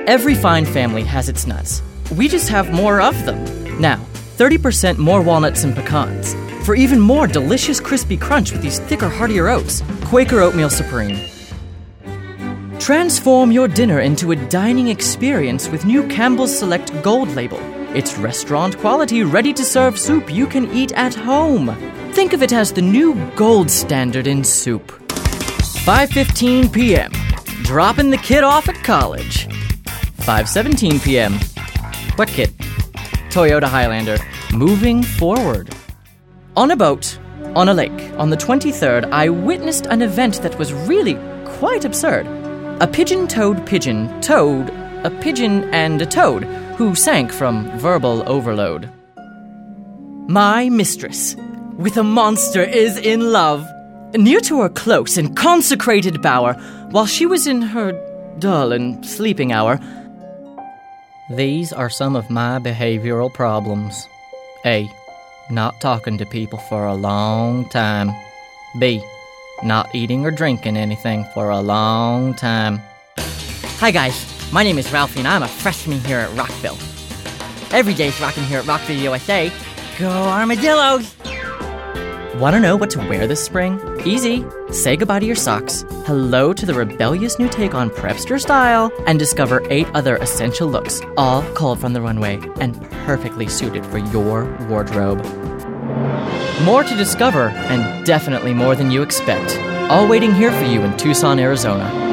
Every fine family has its nuts. We just have more of them. Now, 30% more walnuts and pecans. For even more delicious crispy crunch with these thicker, heartier oats. Quaker Oatmeal Supreme. Transform your dinner into a dining experience with new Campbell's Select Gold Label. It's restaurant-quality, ready-to-serve soup you can eat at home. Think of it as the new gold standard in soup. 5:15 p.m. Dropping the kid off at college. 5:17 p.m. What kid? Toyota Highlander. Moving forward. On a boat, on a lake, on the 23rd, I witnessed an event that was really quite absurd. A pigeon-toed pigeon towed a pigeon and a toad who sank from verbal overload. My mistress, with a monster, is in love. Near to her close and consecrated bower, while she was in her dull and sleeping hour. These are some of my behavioral problems. A. Not talking to people for a long time. B. Not eating or drinking anything for a long time. Hi guys, my name is Ralphie and I'm a freshman here at Rockville. Every day's rockin' here at Rockville, USA. Go Armadillos! Want to know what to wear this spring? Easy. Say goodbye to your socks, hello to the rebellious new take on Prepster style, and discover 8 other essential looks, all culled from the runway and perfectly suited for your wardrobe. More to discover, and definitely more than you expect. All waiting here for you in Tucson, Arizona.